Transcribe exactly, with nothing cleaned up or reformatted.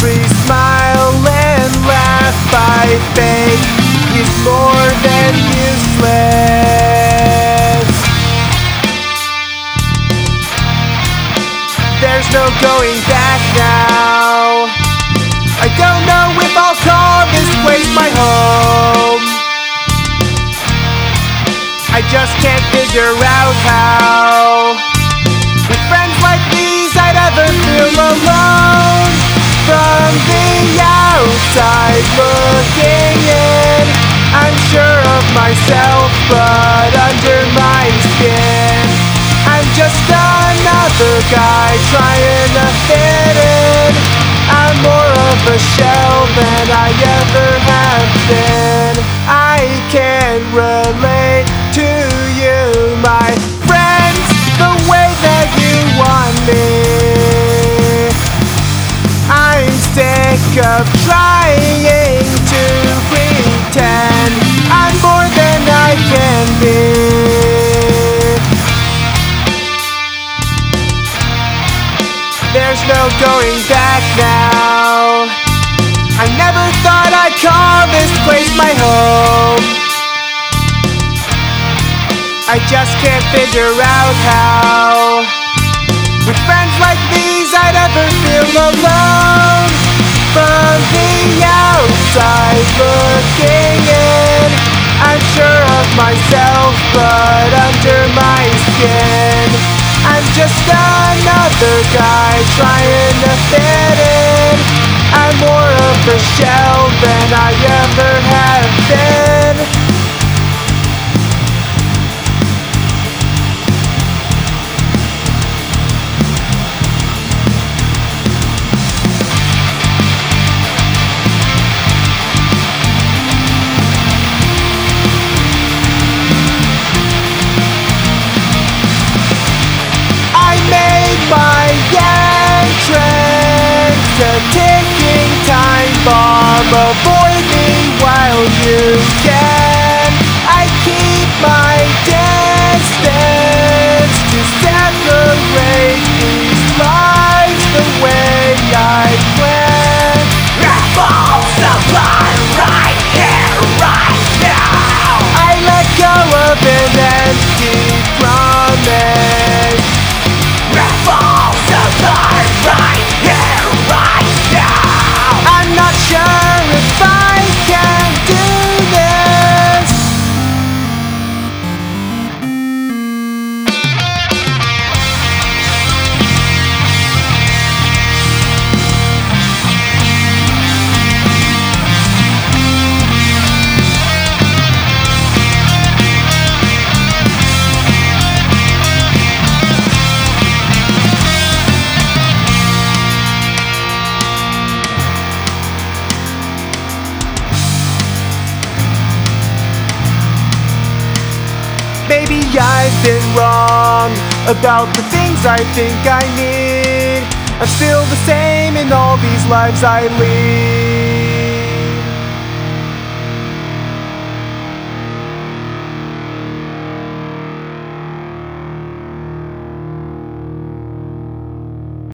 Every smile and laugh I fake is more than useless. There's no going back now. I don't know if I'll call this place my home. I just can't figure out how, with friends like these, I'd ever feel alone. From the outside looking in, I'm sure of myself, but under my skin, I'm just another guy trying to fit in. I'm more of a shell than I ever have been. I can't relate to you, my friends, the way that you want me. I'm sick of trying to pretend I'm more than I can be. There's no going back now. I never thought I'd call this place my home. I just can't figure out how, with friends like these, I'd ever feel alone. From the outside looking in, I'm sure of myself, but under my skin, I'm just another guy trying to fit in. I'm more of a shell than I ever have been. My entrance, a ticking time bomb. Avoid me while you can. I keep my distance to separate these lives the way I plan. Revolves the blood right here, right now. I let go of an empty promise. Revolves the blood right here, right now. I'm not sure if I can do this. Maybe I've been wrong about the things I think I need. I'm still the same in all these lives I lead.